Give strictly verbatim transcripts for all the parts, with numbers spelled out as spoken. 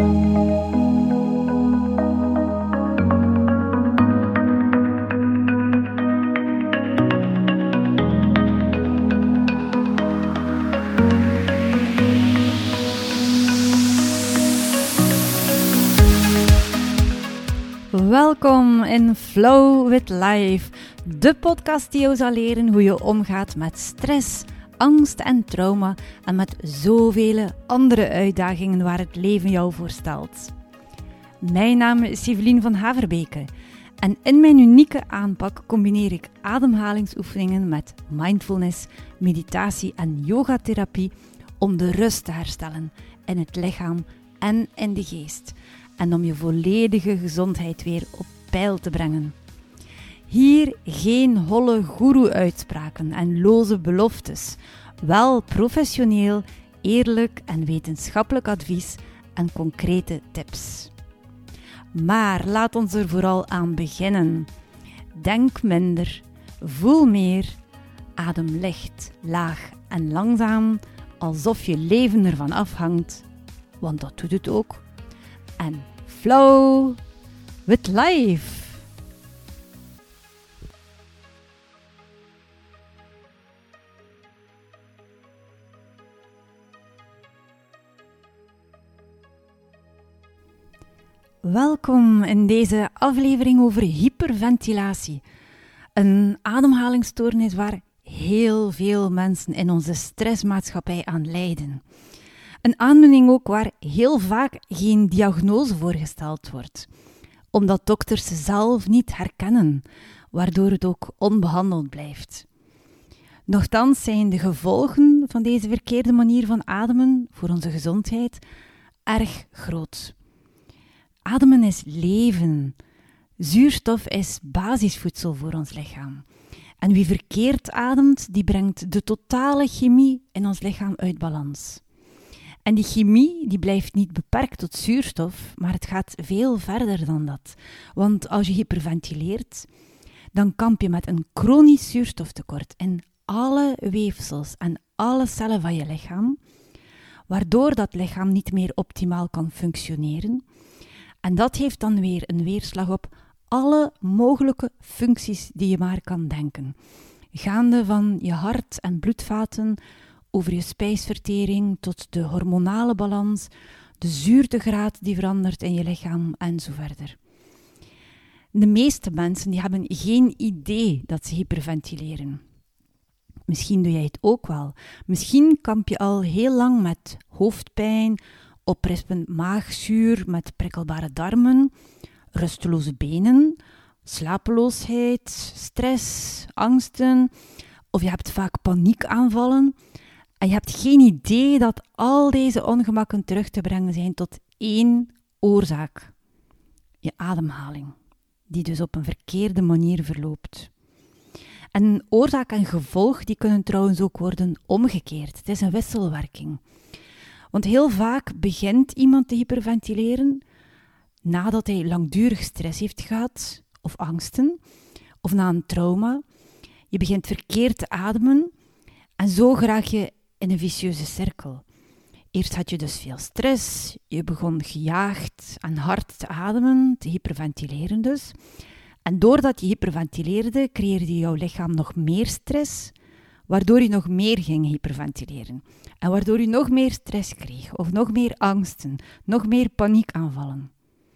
Welkom in Flow with Life, de podcast die jou zal leren hoe je omgaat met stress, angst en trauma en met zoveel andere uitdagingen waar het leven jou voor stelt. Mijn naam is Evelien van Haverbeke en in mijn unieke aanpak combineer ik ademhalingsoefeningen met mindfulness, meditatie en yogatherapie om de rust te herstellen in het lichaam en in de geest. En om je volledige gezondheid weer op peil te brengen. Hier geen holle goeroe-uitspraken en loze beloftes. Wel professioneel, eerlijk en wetenschappelijk advies en concrete tips. Maar laat ons er vooral aan beginnen. Denk minder, voel meer, adem licht, laag en langzaam, alsof je leven ervan afhangt. Want dat doet het ook. En Flow with Life. Welkom in deze aflevering over hyperventilatie. Een ademhalingsstoornis waar heel veel mensen in onze stressmaatschappij aan lijden. Een aandoening ook waar heel vaak geen diagnose voor gesteld wordt, omdat dokters ze zelf niet herkennen, waardoor het ook onbehandeld blijft. Nochtans zijn de gevolgen van deze verkeerde manier van ademen voor onze gezondheid erg groot. Ademen is leven. Zuurstof is basisvoedsel voor ons lichaam. En wie verkeerd ademt, die brengt de totale chemie in ons lichaam uit balans. En die chemie die blijft niet beperkt tot zuurstof, maar het gaat veel verder dan dat. Want als je hyperventileert, dan kamp je met een chronisch zuurstoftekort in alle weefsels en alle cellen van je lichaam, waardoor dat lichaam niet meer optimaal kan functioneren. En dat heeft dan weer een weerslag op alle mogelijke functies die je maar kan denken. Gaande van je hart en bloedvaten, over je spijsvertering tot de hormonale balans, de zuurtegraad die verandert in je lichaam en zo verder. De meeste mensen die hebben geen idee dat ze hyperventileren. Misschien doe jij het ook wel. Misschien kamp je al heel lang met hoofdpijn, oprispend maagzuur met prikkelbare darmen, rusteloze benen, slapeloosheid, stress, angsten, of je hebt vaak paniekaanvallen. En je hebt geen idee dat al deze ongemakken terug te brengen zijn tot één oorzaak. Je ademhaling, die dus op een verkeerde manier verloopt. En oorzaak en gevolg die kunnen trouwens ook worden omgekeerd. Het is een wisselwerking. Want heel vaak begint iemand te hyperventileren nadat hij langdurig stress heeft gehad, of angsten, of na een trauma. Je begint verkeerd te ademen en zo geraak je in een vicieuze cirkel. Eerst had je dus veel stress, je begon gejaagd en hard te ademen, te hyperventileren dus. En doordat je hyperventileerde, creëerde jouw lichaam nog meer stress, waardoor je nog meer ging hyperventileren. En waardoor je nog meer stress kreeg, of nog meer angsten, nog meer paniekaanvallen.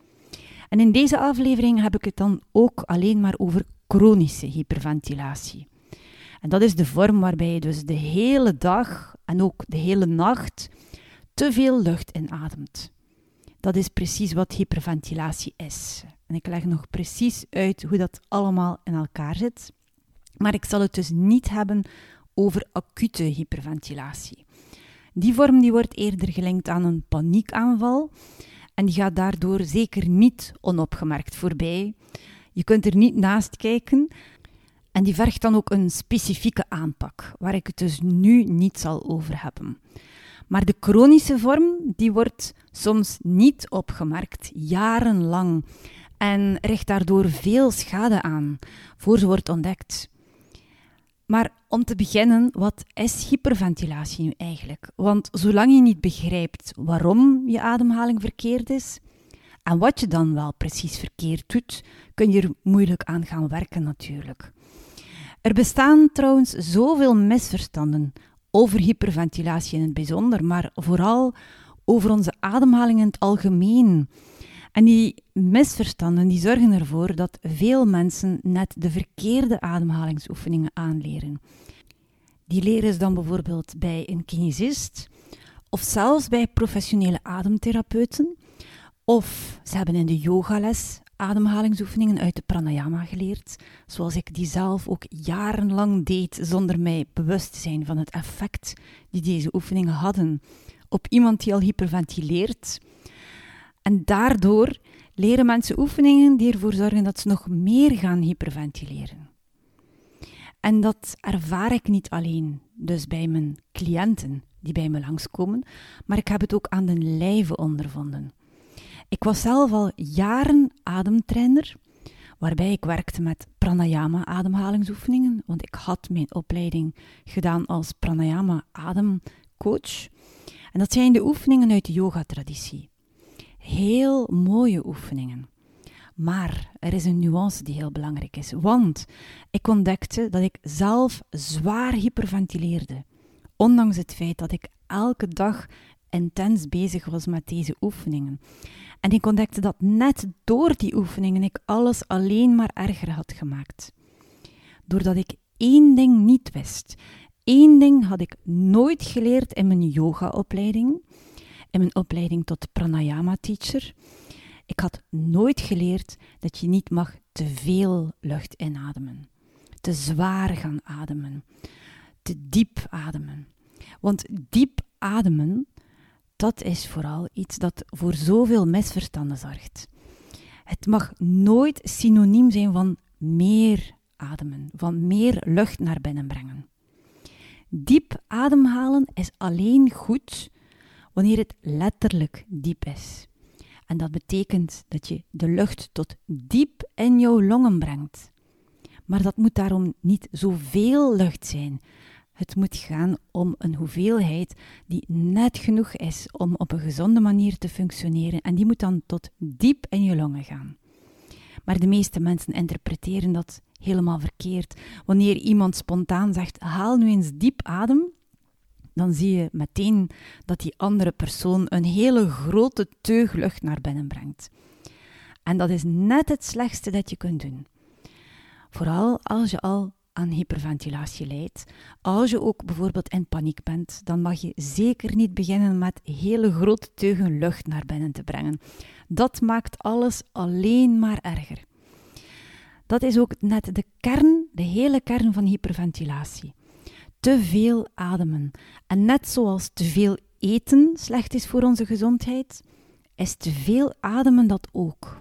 En in deze aflevering heb ik het dan ook alleen maar over chronische hyperventilatie. En dat is de vorm waarbij je dus de hele dag en ook de hele nacht te veel lucht inademt. Dat is precies wat hyperventilatie is. En ik leg nog precies uit hoe dat allemaal in elkaar zit. Maar ik zal het dus niet hebben over acute hyperventilatie. Die vorm die wordt eerder gelinkt aan een paniekaanval en die gaat daardoor zeker niet onopgemerkt voorbij. Je kunt er niet naast kijken. En die vergt dan ook een specifieke aanpak, waar ik het dus nu niet zal over hebben. Maar de chronische vorm, die wordt soms niet opgemerkt, jarenlang, en richt daardoor veel schade aan, voor ze wordt ontdekt. Maar om te beginnen, wat is hyperventilatie nu eigenlijk? Want zolang je niet begrijpt waarom je ademhaling verkeerd is en wat je dan wel precies verkeerd doet, kun je er moeilijk aan gaan werken natuurlijk. Er bestaan trouwens zoveel misverstanden over hyperventilatie in het bijzonder, maar vooral over onze ademhaling in het algemeen. En die misverstanden die zorgen ervoor dat veel mensen net de verkeerde ademhalingsoefeningen aanleren. Die leren ze dan bijvoorbeeld bij een kinesist of zelfs bij professionele ademtherapeuten. Of ze hebben in de yogales ademhalingsoefeningen uit de pranayama geleerd, zoals ik die zelf ook jarenlang deed zonder mij bewust te zijn van het effect die deze oefeningen hadden op iemand die al hyperventileert. En daardoor leren mensen oefeningen die ervoor zorgen dat ze nog meer gaan hyperventileren. En dat ervaar ik niet alleen, dus bij mijn cliënten die bij me langskomen, maar ik heb het ook aan de lijve ondervonden. Ik was zelf al jaren ademtrainer, waarbij ik werkte met pranayama-ademhalingsoefeningen, want ik had mijn opleiding gedaan als pranayama-ademcoach. En dat zijn de oefeningen uit de yoga-traditie. Heel mooie oefeningen. Maar er is een nuance die heel belangrijk is, want ik ontdekte dat ik zelf zwaar hyperventileerde, ondanks het feit dat ik elke dag intens bezig was met deze oefeningen. En ik ontdekte dat net door die oefeningen ik alles alleen maar erger had gemaakt. Doordat ik één ding niet wist. Eén ding had ik nooit geleerd in mijn yoga-opleiding, in mijn opleiding tot pranayama-teacher. Ik had nooit geleerd dat je niet mag te veel lucht inademen, te zwaar gaan ademen, te diep ademen. Want diep ademen, dat is vooral iets dat voor zoveel misverstanden zorgt. Het mag nooit synoniem zijn van meer ademen, van meer lucht naar binnen brengen. Diep ademhalen is alleen goed wanneer het letterlijk diep is. En dat betekent dat je de lucht tot diep in jouw longen brengt. Maar dat moet daarom niet zoveel lucht zijn. Het moet gaan om een hoeveelheid die net genoeg is om op een gezonde manier te functioneren. En die moet dan tot diep in je longen gaan. Maar de meeste mensen interpreteren dat helemaal verkeerd. Wanneer iemand spontaan zegt, haal nu eens diep adem, dan zie je meteen dat die andere persoon een hele grote teug lucht naar binnen brengt. En dat is net het slechtste dat je kunt doen. Vooral als je al aan hyperventilatie lijdt. Als je ook bijvoorbeeld in paniek bent, dan mag je zeker niet beginnen met hele grote teugen lucht naar binnen te brengen. Dat maakt alles alleen maar erger. Dat is ook net de kern, de hele kern van hyperventilatie. Te veel ademen. En net zoals te veel eten slecht is voor onze gezondheid, is te veel ademen dat ook.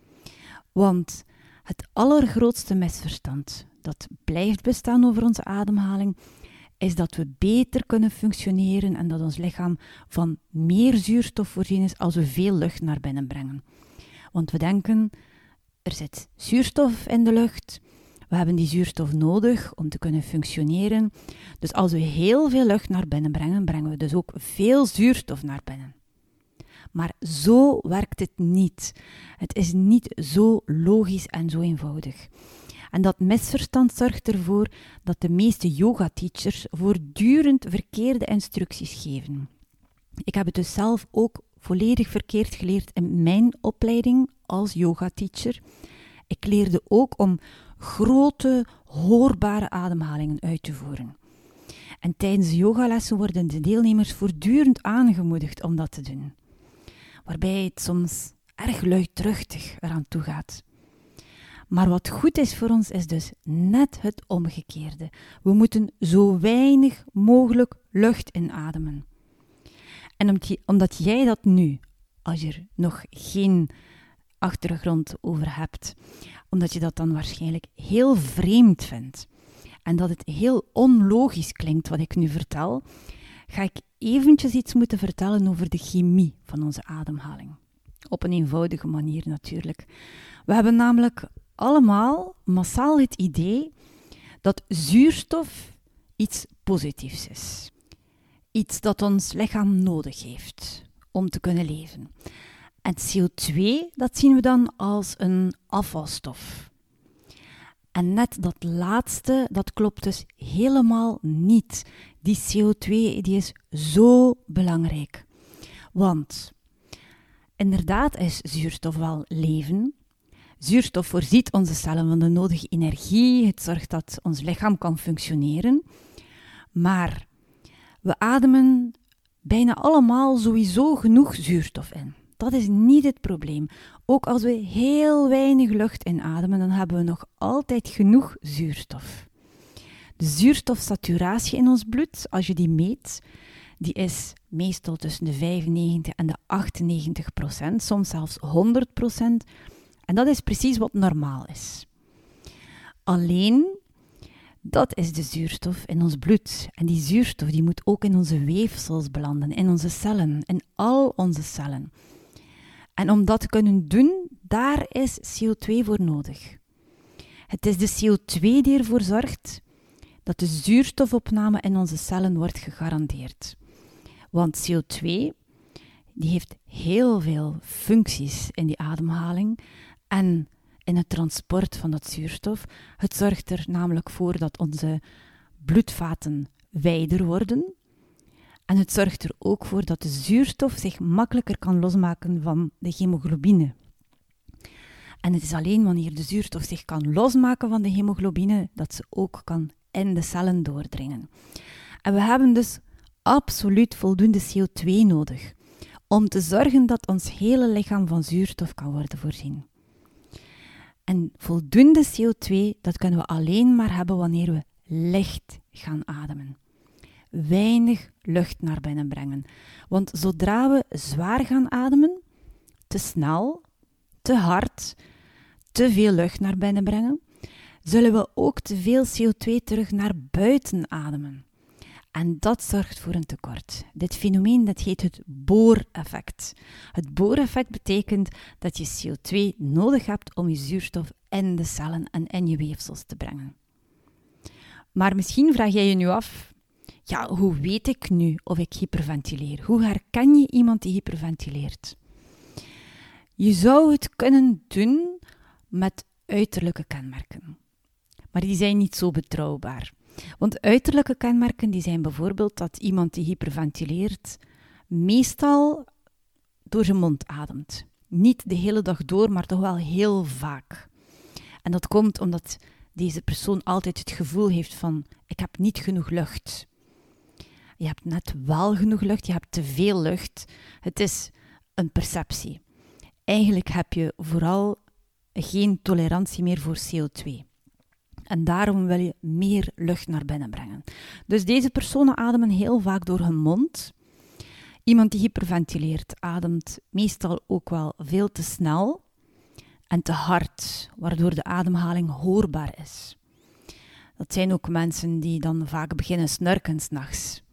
Want het allergrootste misverstand dat blijft bestaan over onze ademhaling, is dat we beter kunnen functioneren en dat ons lichaam van meer zuurstof voorzien is als we veel lucht naar binnen brengen. Want we denken, er zit zuurstof in de lucht, we hebben die zuurstof nodig om te kunnen functioneren. Dus als we heel veel lucht naar binnen brengen, brengen we dus ook veel zuurstof naar binnen. Maar zo werkt het niet. Het is niet zo logisch en zo eenvoudig. En dat misverstand zorgt ervoor dat de meeste yoga-teachers voortdurend verkeerde instructies geven. Ik heb het dus zelf ook volledig verkeerd geleerd in mijn opleiding als yoga-teacher. Ik leerde ook om grote, hoorbare ademhalingen uit te voeren. En tijdens de yogalessen worden de deelnemers voortdurend aangemoedigd om dat te doen. Waarbij het soms erg luidruchtig eraan toe gaat. Maar wat goed is voor ons is dus net het omgekeerde. We moeten zo weinig mogelijk lucht inademen. En omdat jij dat nu, als je er nog geen achtergrond over hebt, omdat je dat dan waarschijnlijk heel vreemd vindt en dat het heel onlogisch klinkt wat ik nu vertel, ga ik eventjes iets moeten vertellen over de chemie van onze ademhaling. Op een eenvoudige manier natuurlijk. We hebben namelijk allemaal massaal het idee dat zuurstof iets positiefs is. Iets dat ons lichaam nodig heeft om te kunnen leven. En C O twee, dat zien we dan als een afvalstof. En net dat laatste, dat klopt dus helemaal niet. Die C O twee, die is zo belangrijk. Want inderdaad is zuurstof wel leven. Zuurstof voorziet onze cellen van de nodige energie. Het zorgt dat ons lichaam kan functioneren. Maar we ademen bijna allemaal sowieso genoeg zuurstof in. Dat is niet het probleem. Ook als we heel weinig lucht inademen, dan hebben we nog altijd genoeg zuurstof. De zuurstofsaturatie in ons bloed, als je die meet, die is meestal tussen de vijfennegentig en de achtennegentig procent, soms zelfs honderd procent. En dat is precies wat normaal is. Alleen, dat is de zuurstof in ons bloed. En die zuurstof die moet ook in onze weefsels belanden, in onze cellen, in al onze cellen. En om dat te kunnen doen, daar is C O twee voor nodig. Het is de C O twee die ervoor zorgt dat de zuurstofopname in onze cellen wordt gegarandeerd. Want C O twee die heeft heel veel functies in die ademhaling en in het transport van dat zuurstof. Het zorgt er namelijk voor dat onze bloedvaten wijder worden. En het zorgt er ook voor dat de zuurstof zich makkelijker kan losmaken van de hemoglobine. En het is alleen wanneer de zuurstof zich kan losmaken van de hemoglobine dat ze ook kan in de cellen doordringen. En we hebben dus absoluut voldoende C O twee nodig om te zorgen dat ons hele lichaam van zuurstof kan worden voorzien. En voldoende C O twee, dat kunnen we alleen maar hebben wanneer we licht gaan ademen. Weinig lucht naar binnen brengen. Want zodra we zwaar gaan ademen, te snel, te hard, te veel lucht naar binnen brengen, zullen we ook te veel C O twee terug naar buiten ademen. En dat zorgt voor een tekort. Dit fenomeen dat heet het Bohr-effect. Het Bohr-effect betekent dat je C O twee nodig hebt om je zuurstof in de cellen en in je weefsels te brengen. Maar misschien vraag jij je nu af, ja, hoe weet ik nu of ik hyperventileer? Hoe herken je iemand die hyperventileert? Je zou het kunnen doen met uiterlijke kenmerken. Maar die zijn niet zo betrouwbaar. Want uiterlijke kenmerken die zijn bijvoorbeeld dat iemand die hyperventileert meestal door zijn mond ademt. Niet de hele dag door, maar toch wel heel vaak. En dat komt omdat deze persoon altijd het gevoel heeft van, ik heb niet genoeg lucht. Je hebt net wel genoeg lucht, je hebt te veel lucht. Het is een perceptie. Eigenlijk heb je vooral geen tolerantie meer voor C O twee. En daarom wil je meer lucht naar binnen brengen. Dus deze personen ademen heel vaak door hun mond. Iemand die hyperventileert ademt meestal ook wel veel te snel en te hard, waardoor de ademhaling hoorbaar is. Dat zijn ook mensen die dan vaak beginnen snurken 's nachts.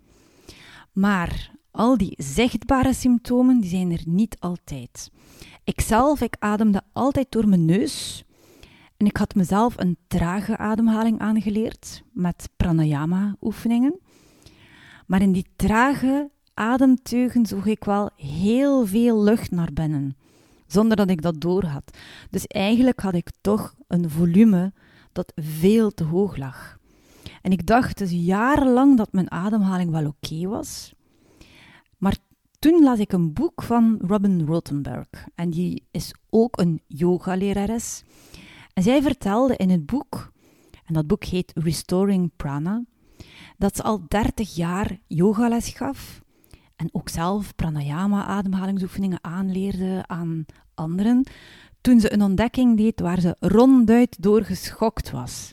Maar al die zichtbare symptomen die zijn er niet altijd. Ikzelf, ik ademde altijd door mijn neus. En ik had mezelf een trage ademhaling aangeleerd met pranayama-oefeningen. Maar in die trage ademteugen zoeg ik wel heel veel lucht naar binnen, zonder dat ik dat doorhad. Dus eigenlijk had ik toch een volume dat veel te hoog lag. En ik dacht dus jarenlang dat mijn ademhaling wel oké was. Maar toen las ik een boek van Robin Rothenberg. En die is ook een yogalerares. En zij vertelde in het boek, en dat boek heet Restoring Prana, dat ze al dertig jaar yogales gaf en ook zelf pranayama-ademhalingsoefeningen aanleerde aan anderen, toen ze een ontdekking deed waar ze ronduit door geschokt was.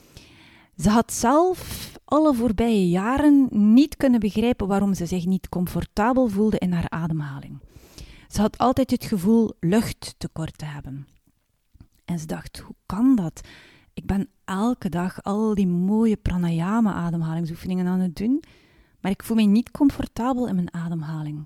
Ze had zelf alle voorbije jaren niet kunnen begrijpen waarom ze zich niet comfortabel voelde in haar ademhaling. Ze had altijd het gevoel luchttekort te hebben. En ze dacht, hoe kan dat? Ik ben elke dag al die mooie pranayama-ademhalingsoefeningen aan het doen, maar ik voel me niet comfortabel in mijn ademhaling.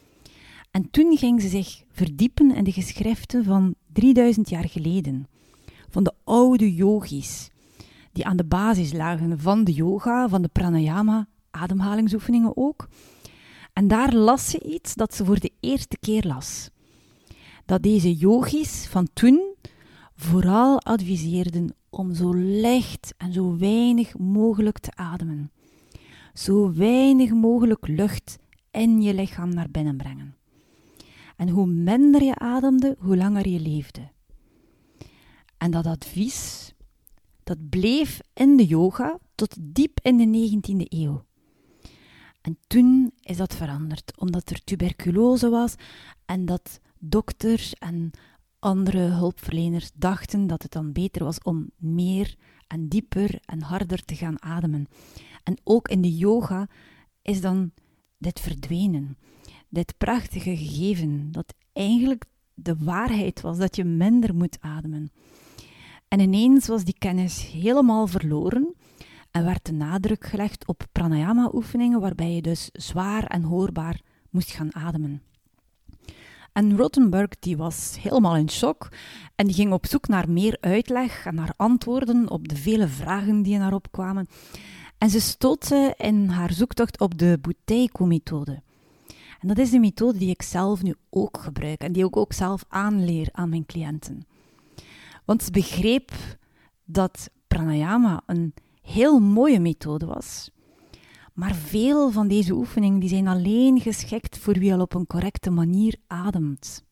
En toen ging ze zich verdiepen in de geschriften van drieduizend jaar geleden, van de oude yogis, die aan de basis lagen van de yoga, van de pranayama, ademhalingsoefeningen ook. En daar las ze iets dat ze voor de eerste keer las. Dat deze yogis van toen vooral adviseerden om zo licht en zo weinig mogelijk te ademen. Zo weinig mogelijk lucht in je lichaam naar binnen brengen. En hoe minder je ademde, hoe langer je leefde. En dat advies, dat bleef in de yoga tot diep in de negentiende eeuw. En toen is dat veranderd, omdat er tuberculose was en dat dokters en andere hulpverleners dachten dat het dan beter was om meer en dieper en harder te gaan ademen. En ook in de yoga is dan dit verdwenen. Dit prachtige gegeven, dat eigenlijk de waarheid was, dat je minder moet ademen. En ineens was die kennis helemaal verloren en werd de nadruk gelegd op pranayama-oefeningen, waarbij je dus zwaar en hoorbaar moest gaan ademen. En Rothenberg die was helemaal in shock en die ging op zoek naar meer uitleg en naar antwoorden op de vele vragen die naar opkwamen. En ze stootte in haar zoektocht op de Buteyko-methode. En dat is een methode die ik zelf nu ook gebruik en die ik ook zelf aanleer aan mijn cliënten. Want ze begreep dat pranayama een heel mooie methode was. Maar veel van deze oefeningen die zijn alleen geschikt voor wie al op een correcte manier ademt.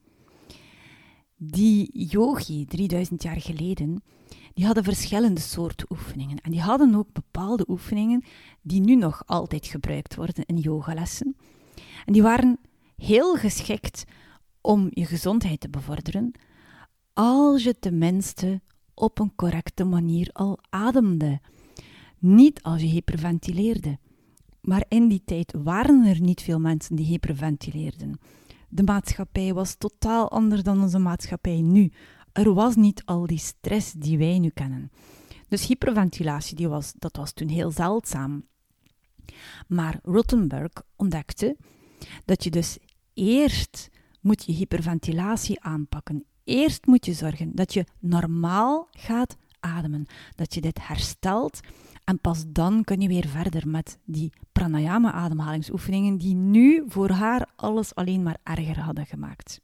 Die yogi, drieduizend jaar geleden, die hadden verschillende soorten oefeningen. En die hadden ook bepaalde oefeningen die nu nog altijd gebruikt worden in yogalessen. En die waren heel geschikt om je gezondheid te bevorderen, als je tenminste op een correcte manier al ademde. Niet als je hyperventileerde. Maar in die tijd waren er niet veel mensen die hyperventileerden. De maatschappij was totaal anders dan onze maatschappij nu. Er was niet al die stress die wij nu kennen. Dus hyperventilatie, die was, dat was toen heel zeldzaam. Maar Rothenberg ontdekte dat je dus eerst moet je hyperventilatie aanpakken. Eerst moet je zorgen dat je normaal gaat ademen. Dat je dit herstelt. En pas dan kun je weer verder met die pranayama-ademhalingsoefeningen die nu voor haar alles alleen maar erger hadden gemaakt.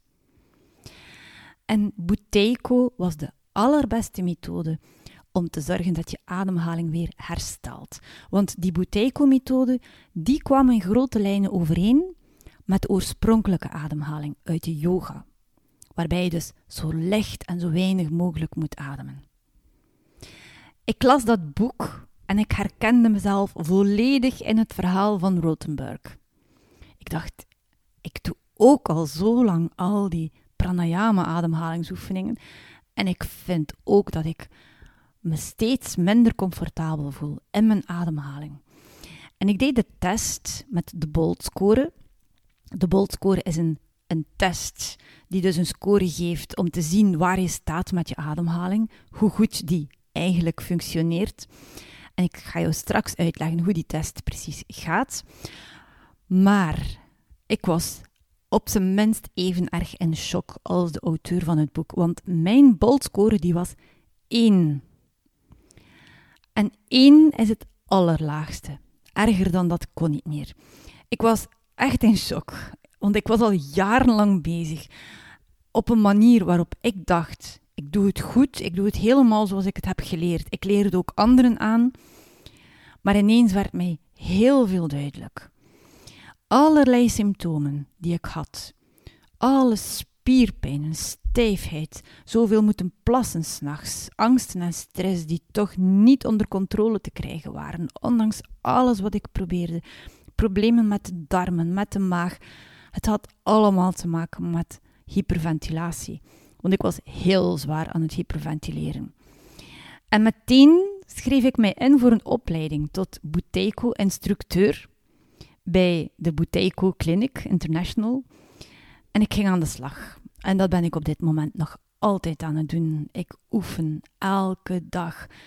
En Buteyko was de allerbeste methode om te zorgen dat je ademhaling weer herstelt. Want die Buteyko-methode, die kwam in grote lijnen overeen met de oorspronkelijke ademhaling uit de yoga. Waarbij je dus zo licht en zo weinig mogelijk moet ademen. Ik las dat boek en ik herkende mezelf volledig in het verhaal van Rothenberg. Ik dacht, ik doe ook al zo lang al die pranayama-ademhalingsoefeningen en ik vind ook dat ik me steeds minder comfortabel voel in mijn ademhaling. En ik deed de test met de Bolt-score. De Bolt-score is een, een test die dus een score geeft om te zien waar je staat met je ademhaling, hoe goed die eigenlijk functioneert. En ik ga jou straks uitleggen hoe die test precies gaat. Maar ik was op zijn minst even erg in shock als de auteur van het boek. Want mijn Bolt-score die was één. En één is het allerlaagste. Erger dan dat kon niet meer. Ik was echt in shock. Want ik was al jarenlang bezig. Op een manier waarop ik dacht, ik doe het goed. Ik doe het helemaal zoals ik het heb geleerd. Ik leer het ook anderen aan. Maar ineens werd mij heel veel duidelijk. Allerlei symptomen die ik had. Alle spierpijn, stijfheid, zoveel moeten plassen 's nachts, angsten en stress die toch niet onder controle te krijgen waren, ondanks alles wat ik probeerde. Problemen met de darmen, met de maag. Het had allemaal te maken met hyperventilatie. Want ik was heel zwaar aan het hyperventileren. En meteen schreef ik mij in voor een opleiding tot Buteyko-instructeur bij de Buteyko Clinic International. En ik ging aan de slag. En dat ben ik op dit moment nog altijd aan het doen. Ik oefen elke dag.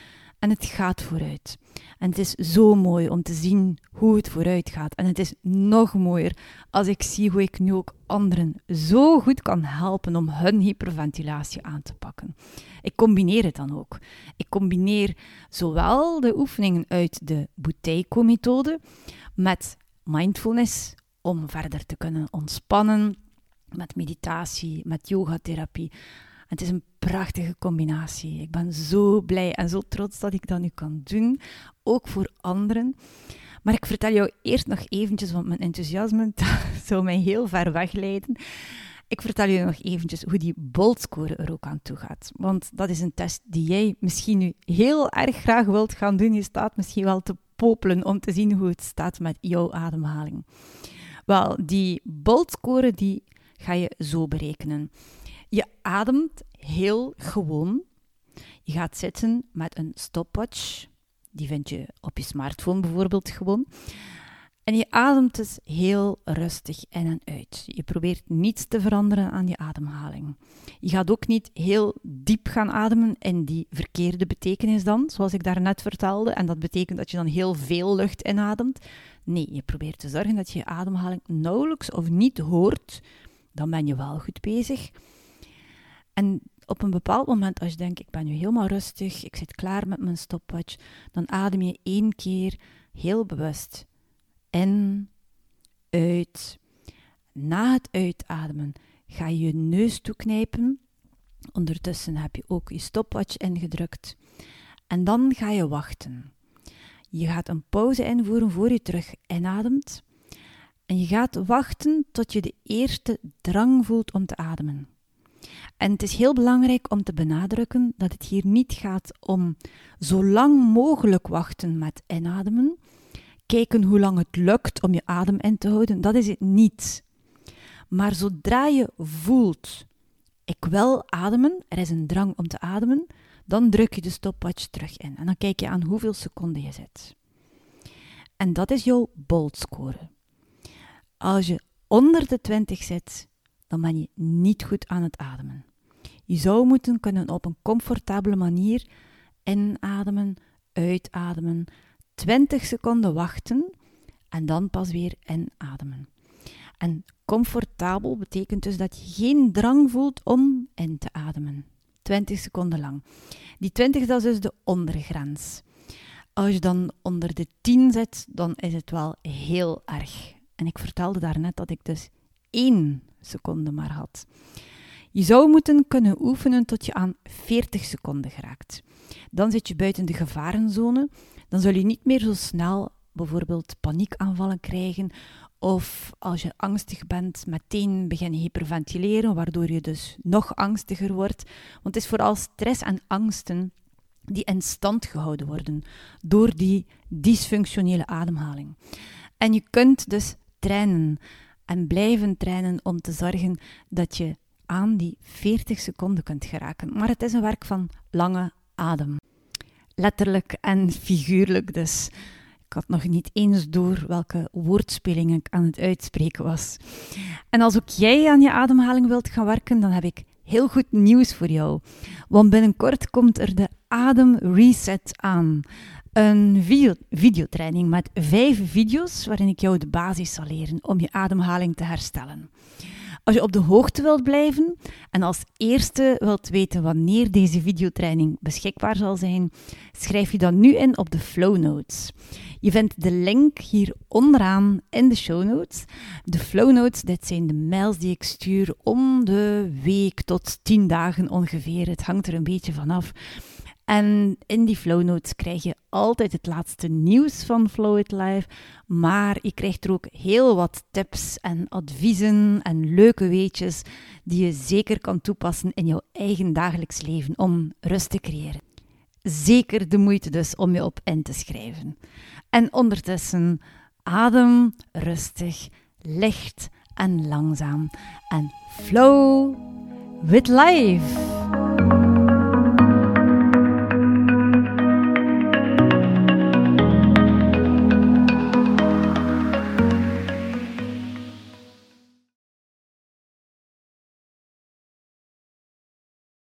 En het gaat vooruit. En het is zo mooi om te zien hoe het vooruit gaat. En het is nog mooier als ik zie hoe ik nu ook anderen zo goed kan helpen om hun hyperventilatie aan te pakken. Ik combineer het dan ook. Ik combineer zowel de oefeningen uit de Buteyko-methode met mindfulness om verder te kunnen ontspannen, met meditatie, met yogatherapie. En het is een prachtige combinatie. Ik ben zo blij en zo trots dat ik dat nu kan doen, ook voor anderen. Maar ik vertel jou eerst nog eventjes, want mijn enthousiasme zou mij heel ver wegleiden. Ik vertel je nog eventjes hoe die Bolt-score er ook aan toe gaat. Want dat is een test die jij misschien nu heel erg graag wilt gaan doen. Je staat misschien wel te popelen om te zien hoe het staat met jouw ademhaling. Wel, die Bolt-score die ga je zo berekenen. Je ademt heel gewoon. Je gaat zitten met een stopwatch. Die vind je op je smartphone bijvoorbeeld gewoon. En je ademt dus heel rustig in en uit. Je probeert niets te veranderen aan je ademhaling. Je gaat ook niet heel diep gaan ademen in die verkeerde betekenis dan, zoals ik daarnet vertelde. En dat betekent dat je dan heel veel lucht inademt. Nee, je probeert te zorgen dat je je ademhaling nauwelijks of niet hoort. Dan ben je wel goed bezig. En op een bepaald moment, als je denkt, ik ben nu helemaal rustig, ik zit klaar met mijn stopwatch, dan adem je één keer heel bewust in, uit. Na het uitademen ga je je neus toeknijpen. Ondertussen heb je ook je stopwatch ingedrukt. En dan ga je wachten. Je gaat een pauze invoeren voor je terug inademt. En je gaat wachten tot je de eerste drang voelt om te ademen. En het is heel belangrijk om te benadrukken dat het hier niet gaat om zo lang mogelijk wachten met inademen. Kijken hoe lang het lukt om je adem in te houden, dat is het niet. Maar zodra je voelt, ik wil ademen, er is een drang om te ademen, dan druk je de stopwatch terug in. En dan kijk je aan hoeveel seconden je zit. En dat is jouw Bolt-score. Als je onder de twintig zit, dan ben je niet goed aan het ademen. Je zou moeten kunnen op een comfortabele manier inademen, uitademen, twintig seconden wachten en dan pas weer inademen. En comfortabel betekent dus dat je geen drang voelt om in te ademen. twintig seconden lang. Die twintig, dat is dus de ondergrens. Als je dan onder de tien zit, dan is het wel heel erg. En ik vertelde daarnet dat ik dus één seconde maar had. Je zou moeten kunnen oefenen tot je aan veertig seconden geraakt. Dan zit je buiten de gevarenzone. Dan zul je niet meer zo snel bijvoorbeeld paniekaanvallen krijgen. Of als je angstig bent, meteen beginnen hyperventileren, waardoor je dus nog angstiger wordt. Want het is vooral stress en angsten die in stand gehouden worden door die dysfunctionele ademhaling. En je kunt dus trainen en blijven trainen om te zorgen dat je aan die veertig seconden kunt geraken. Maar het is een werk van lange adem. Letterlijk en figuurlijk dus. Ik had nog niet eens door welke woordspeling ik aan het uitspreken was. En als ook jij aan je ademhaling wilt gaan werken, dan heb ik heel goed nieuws voor jou. Want binnenkort komt er de Adem Reset aan. Een video, videotraining met vijf video's waarin ik jou de basis zal leren om je ademhaling te herstellen. Als je op de hoogte wilt blijven en als eerste wilt weten wanneer deze videotraining beschikbaar zal zijn, schrijf je dan nu in op de Flow Notes. Je vindt de link hier onderaan in de show notes. De Flow Notes, dit zijn de mails die ik stuur om de week tot tien dagen ongeveer. Het hangt er een beetje vanaf. En in die Flow Notes krijg je altijd het laatste nieuws van Flow It Live, maar je krijgt er ook heel wat tips en adviezen en leuke weetjes die je zeker kan toepassen in jouw eigen dagelijks leven om rust te creëren. Zeker de moeite dus om je op in te schrijven. En ondertussen adem rustig, licht en langzaam en flow with life.